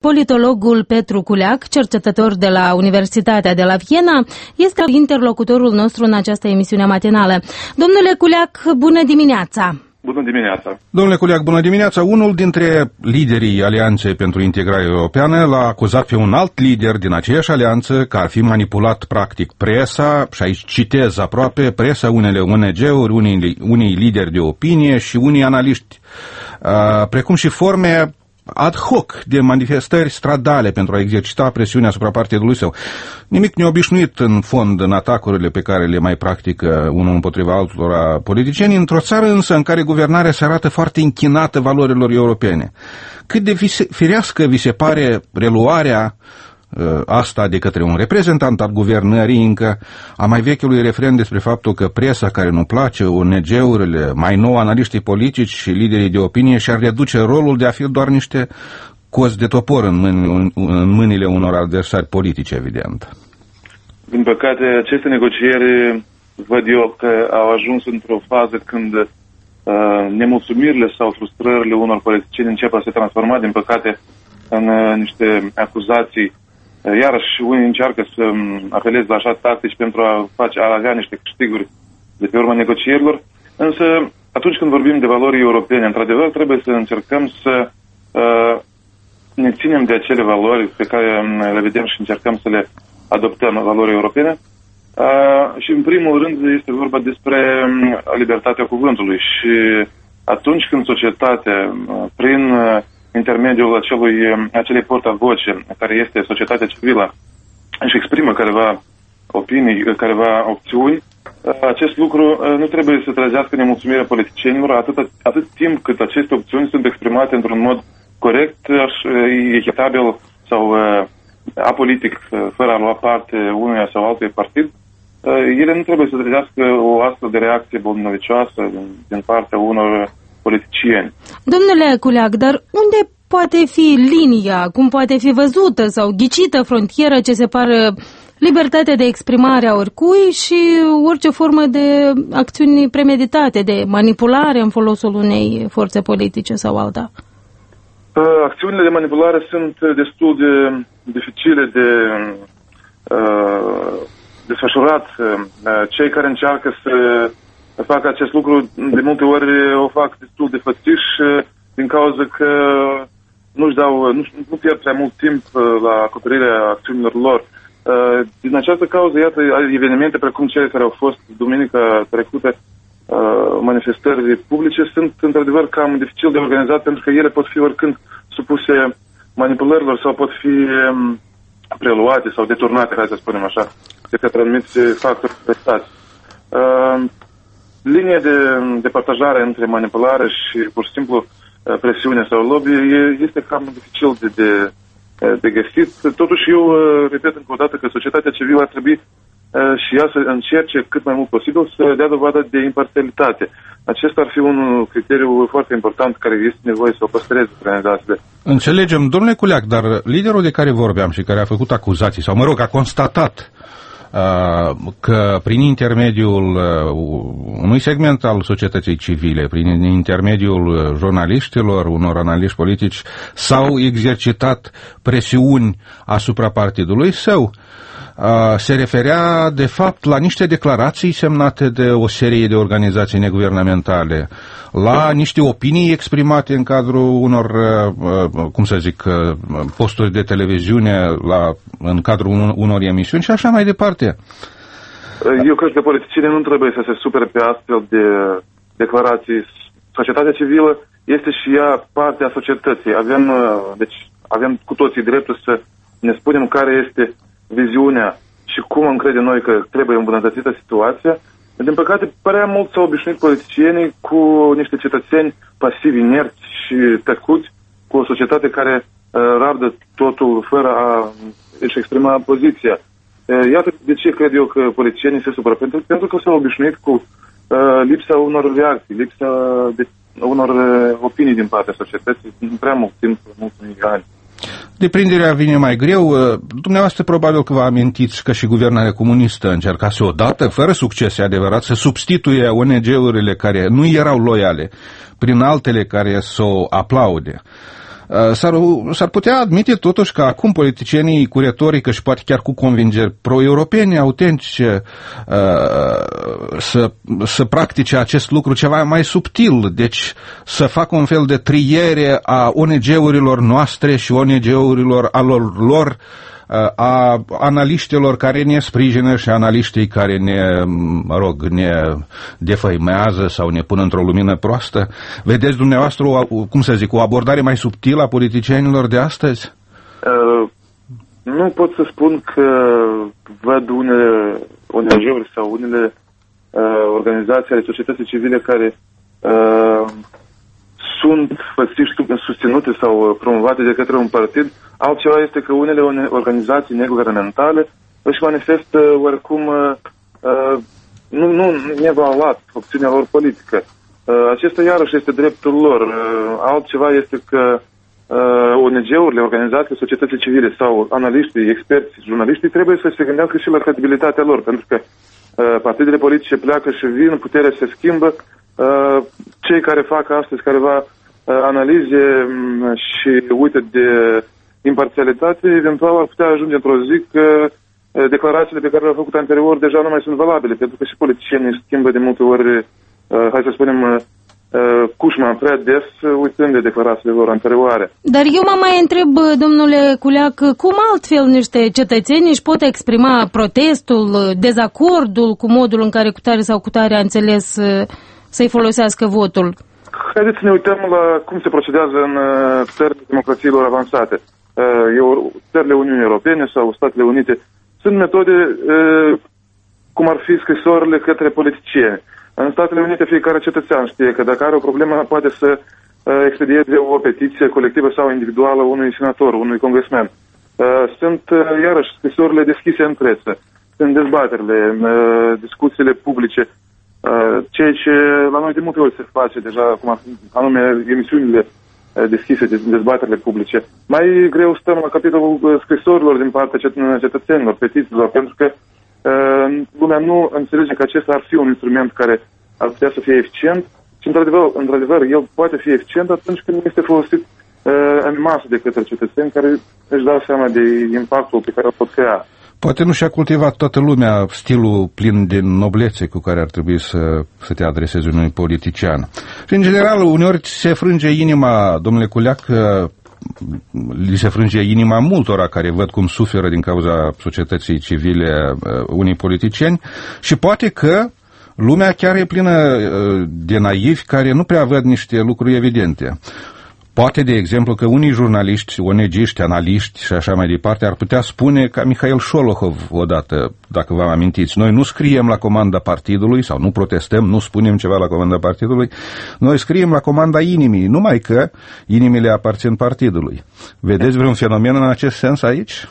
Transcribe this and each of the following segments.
politologul Petru Culeac, cercetător de la Universitatea de la Viena, este interlocutorul nostru în această emisiune matinală. Domnule Culeac, bună dimineața! Bună dimineața! Domnule Culeac, bună dimineața! Unul dintre liderii Alianței pentru Integrare Europeană l-a acuzat pe un alt lider din aceeași alianță că ar fi manipulat practic presa, și aici citez aproape, presa, unele ONG-uri, unii lideri de opinie și unii analiști, precum și forme ad hoc de manifestări stradale pentru a exercita presiunea asupra partidului său. Nimic neobișnuit în fond în atacurile pe care le mai practică unul împotriva altora politicieni, într-o țară însă în care guvernarea se arată foarte închinată valorilor europene. Cât de firească vi se pare reluarea asta de către un reprezentant al guvernării încă a mai vechiului refren despre faptul că presa care nu place, ONG-urile, mai nou analiștii politici și liderii de opinie și-ar reduce rolul de a fi doar niște cozi de topor în mâinile unor adversari politici, evident. Din păcate, aceste negocieri văd eu că au ajuns într-o fază când nemulțumirile sau frustrările unor politicieni încep a se transforma, din păcate, în niște acuzații. Iarăși, unii încearcă să apeleze la așa tactici pentru a avea niște câștiguri de pe urma negocierilor. Însă, atunci când vorbim de valori europene, într-adevăr, trebuie să încercăm să ne ținem de acele valori pe care le vedem și încercăm să le adoptăm, valori europene. Și, în primul rând, este vorba despre libertatea cuvântului. Și atunci când societatea, prin intermediul acelei porta-voce, care este societatea civilă, își exprimă careva opinii, careva opțiuni, acest lucru nu trebuie să trezească nemulțumirea politicienilor atât timp cât aceste opțiuni sunt exprimate într-un mod corect, echitabil sau apolitic, fără a lua parte unuia sau altui partid. Ele nu trebuie să trezească o astfel de reacție bolnăvicioasă din partea unor politicieni. Domnule Culeac, dar unde poate fi linia, cum poate fi văzută sau ghicită frontieră ce separă libertatea de exprimare a oricui și orice formă de acțiuni premeditate, de manipulare în folosul unei forțe politice sau alta? Acțiunile de manipulare sunt destul de dificile de desfășurat. Cei care încearcă să facă acest lucru, de multe ori o fac destul de fățiș din cauza că nu pierd prea mult timp la acoperirea acțiunilor lor. Din această cauză, iată, evenimente precum cele care au fost duminica trecută, manifestări publice, sunt într-adevăr cam dificil de organizat pentru că ele pot fi oricând supuse manipulărilor sau pot fi preluate sau deturnate, hai să spunem așa, de către anumiți factori prestați. Linia de partajare între manipulare și pur și simplu presiune sau lobby este cam dificil de găsit. Totuși eu repet încă o dată că societatea civilă ar trebui și ea să încerce cât mai mult posibil să dea dovadă de imparțialitate. Acesta ar fi un criteriu foarte important care este nevoie să o păstreze organizațiile. Înțelegem, domnule Culeac, dar liderul de care vorbeam și care a făcut acuzații, sau mă rog, a constatat că prin intermediul unui segment al societății civile, prin intermediul jurnaliștilor, unor analiști politici, s-au exercitat presiuni asupra partidului său, se referea de fapt la niște declarații semnate de o serie de organizații neguvernamentale, la niște opinii exprimate în cadrul unor, posturi de televiziune, în cadrul unor emisiuni și așa mai departe. Eu cred că politicienii nu trebuie să se supere pe astfel de declarații. Societatea civilă este și ea parte a societății. Avem cu toții dreptul să ne spunem care este viziunea și cum am crede noi că trebuie îmbunătățită situația. Din păcate, prea mult s-au obișnuit politicienii cu niște cetățeni pasivi, inerți și tăcuți, cu o societate care rabdă totul fără a își exprima poziția. Iată de ce cred eu că politicienii se supără. Pentru că s-au obișnuit cu lipsa unor reacții, lipsa de unor opinii din partea societății în prea mult timp, mulți ani. Deprinderea vine mai greu. Dumneavoastră probabil că vă amintiți că și guvernarea comunistă încercase odată, fără succes adevărat, să substituie ONG-urile care nu erau loiale prin altele care să o aplaude. S-ar putea admite totuși că acum politicienii cu retorică și poate chiar cu convingeri pro-europene autentice să practice acest lucru ceva mai subtil, deci să facă un fel de triere a ONG-urilor noastre și ONG-urilor lor, a analiștilor care ne sprijină și analiștii care ne defăimează sau ne pun într-o lumină proastă. Vedeți dumneavoastră, o abordare mai subtilă a politicienilor de astăzi? Nu pot să spun că văd unele ONG-uri sau unele organizații ale societății civile care sunt susținute sau promovate de către un partid. Altceva este că unele organizații neguvernamentale își manifestă oricum nu nevalat opțiunea lor politică. Acesta iarăși este dreptul lor. Altceva este că ONG-urile, organizațiile societății civile sau analiștii, experți, jurnaliștii trebuie să se gândească și la credibilitatea lor, pentru că partidele politice pleacă și vin, puterea se schimbă. Cei care fac astăzi careva analize și uită de imparțialitate, eventual ar putea ajunge într-o zi că declarațiile pe care le-au făcut anterior deja nu mai sunt valabile, pentru că și politicienii schimbă de multe ori, hai să spunem, cușma prea des, uitând de declarațiile lor anterioare. Dar eu mă mai întreb, domnule Culeac, cum altfel niște cetățeni își pot exprima protestul, dezacordul cu modul în care cutare sau cutare a înțeles să-i folosească votul? Haideți să ne uităm la cum se procedează în țările democrațiilor avansate. Țările Uniunii Europene sau Statele Unite. Sunt metode cum ar fi scrisorile către politicieni. În Statele Unite fiecare cetățean știe că dacă are o problemă poate să expedieze o petiție colectivă sau individuală unui senator, unui congresmen. Sunt iarăși scrisorile deschise în presă. Sunt dezbaterile, discuțiile publice, ceea ce la noi de multe ori se face deja, cum anume emisiunile deschise de dezbaterile publice. Mai greu stăm la capitolul scrisorilor din partea cetățenilor, petițiilor, pentru că lumea nu înțelege că acesta ar fi un instrument care ar putea să fie eficient și, într-adevăr, el poate fi eficient atunci când este folosit în masă de către cetățeni care își dau seama de impactul pe care îl pot crea. Poate nu și-a cultivat toată lumea stilul plin de noblețe cu care ar trebui să te adresezi unui politician. Și, în general, uneori se frânge inima, domnule Culeac, li se frânge inima multora care văd cum suferă din cauza societății civile unii politicieni și poate că lumea chiar e plină de naivi care nu prea văd niște lucruri evidente. Poate, de exemplu, că unii jurnaliști, ONG-iști, analiști și așa mai departe ar putea spune ca Mihail Șolohov odată, dacă vă amintiți, noi nu scriem la comanda partidului sau nu protestăm, nu spunem ceva la comanda partidului, noi scriem la comanda inimii, numai că inimile aparțin partidului. Vedeți vreun fenomen în acest sens aici?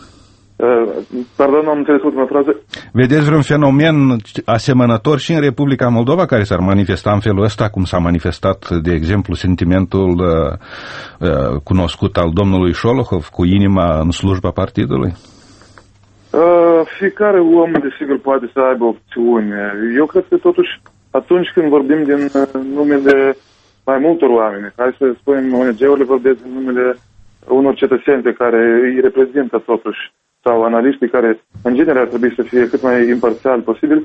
Pardon, am înțeles ultima frază. Vedeți vreun fenomen asemănător și în Republica Moldova care s-ar manifesta în felul ăsta, cum s-a manifestat, de exemplu, sentimentul cunoscut al domnului Șolohov cu inima în slujba partidului? Fiecare om, desigur, poate să aibă opțiuni. Eu cred că, totuși, atunci când vorbim din numele mai multor oameni, hai să spunem, ONG-urile vorbesc din numele unor cetățeni pe care îi reprezintă, totuși, sau analiștii care, în genere, ar trebui să fie cât mai imparțial posibil,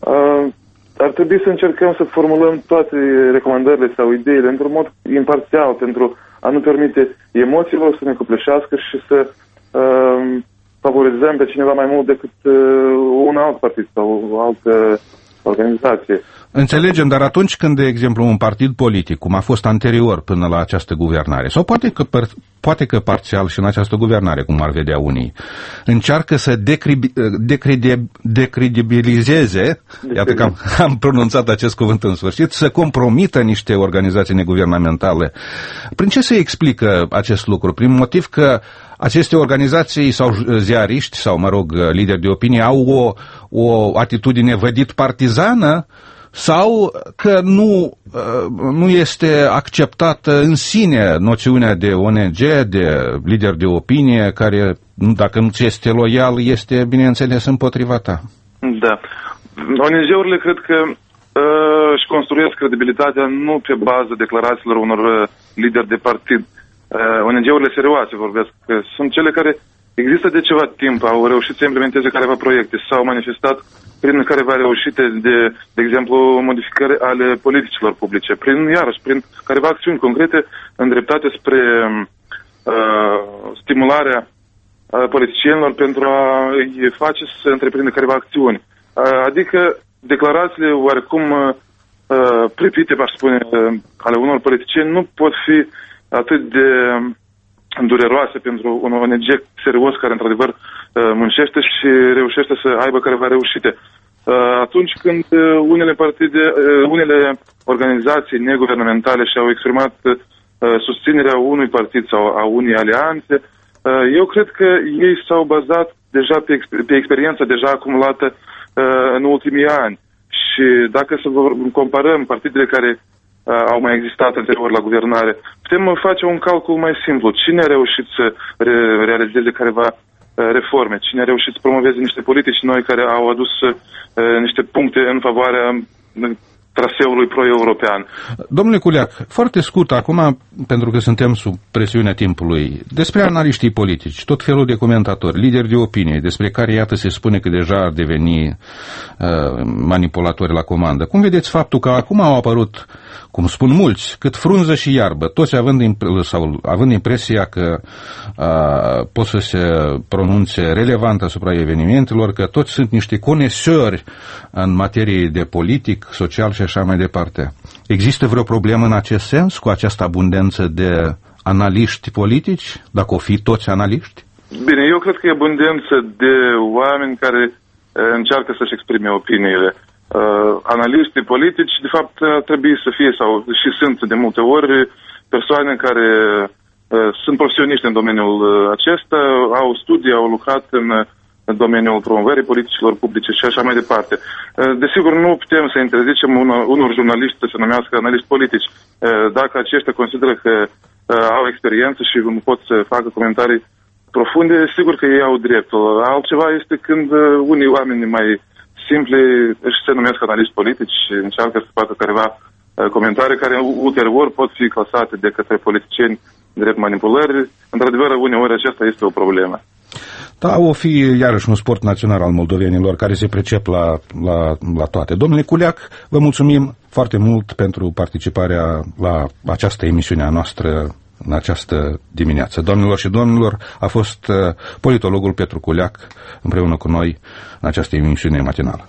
ar trebui să încercăm să formulăm toate recomandările sau ideile într-un mod imparțial, pentru a nu permite emoțiilor să ne copleșească și să favorizăm pe cineva mai mult decât un alt partid sau o altă organizație. Înțelegem, dar atunci când, de exemplu, un partid politic, cum a fost anterior până la această guvernare, sau poate că parțial și în această guvernare, cum ar vedea unii, încearcă să decredibilizeze, iată că am pronunțat acest cuvânt în sfârșit, să compromită niște organizații neguvernamentale. Prin ce se explică acest lucru? Prin motiv că aceste organizații sau ziariști sau, mă rog, lideri de opinie au o atitudine vădit partizană sau că nu este acceptată în sine noțiunea de ONG, de lider de opinie, care, dacă nu ți este loial, este, bineînțeles, împotriva ta. Da. ONG-urile cred că își construiesc credibilitatea nu pe bază declarațiilor unor lideri de partid, ONG-urile serioase vorbesc, că sunt cele care există de ceva timp, au reușit să implementeze careva proiecte, s-au manifestat prin careva reușite de exemplu, modificări ale politicilor publice, prin careva acțiuni concrete îndreptate spre stimularea politicienilor pentru a îi face să întreprindă careva acțiuni. Adică declarațiile oarecum pripite, aș spune, ale unor politicieni nu pot fi atât de dureroase pentru un ONG serios care într-adevăr muncește și reușește să aibă careva reușite. Atunci când unele organizații neguvernamentale și-au exprimat susținerea unui partid sau a unei alianțe, eu cred că ei s-au bazat deja pe experiența deja acumulată în ultimii ani. Și dacă să comparăm partidele care au mai existat anterior la guvernare, putem face un calcul mai simplu. Cine a reușit să realizeze careva reforme? Cine a reușit să promoveze niște politici noi care au adus niște puncte în favoarea traseului pro-european? Domnule Culiac, foarte scurt acum, pentru că suntem sub presiunea timpului, despre analiștii politici, tot felul de comentatori, lideri de opinie, despre care, iată, se spune că deja ar deveni manipulatori la comandă. Cum vedeți faptul că acum au apărut, cum spun mulți, cât frunză și iarbă, toți având impresia că pot să se pronunțe relevant asupra evenimentelor, că toți sunt niște conesori în materie de politic, social și așa mai departe. Există vreo problemă în acest sens, cu această abundență de analiști politici, dacă o fi toți analiști? Bine, eu cred că e abundență de oameni care încearcă să-și exprime opiniile. Analiștii politici, de fapt, trebuie să fie, sau și sunt de multe ori, persoane care sunt profesioniști în domeniul acesta, au studii, au lucrat în domeniul promovării politicilor publice și așa mai departe. Desigur, nu putem să interzicem unor jurnaliști să se numească analiști politici. Dacă aceștia consideră că au experiență și nu pot să facă comentarii profunde, sigur că ei au dreptul. Altceva este când unii oameni mai simpli își se numesc analiști politici și încearcă să facă careva comentarii care ulterior pot fi clasate de către politicieni drept manipulări. Într-adevăr, uneori aceasta este o problemă. Da, o fi iarăși un sport național al moldovenilor care se pricep la toate. Domnule Culiac, vă mulțumim foarte mult pentru participarea la această emisiune a noastră în această dimineață. Doamnelor și domnilor, a fost politologul Petru Culiac împreună cu noi în această emisiune matinală.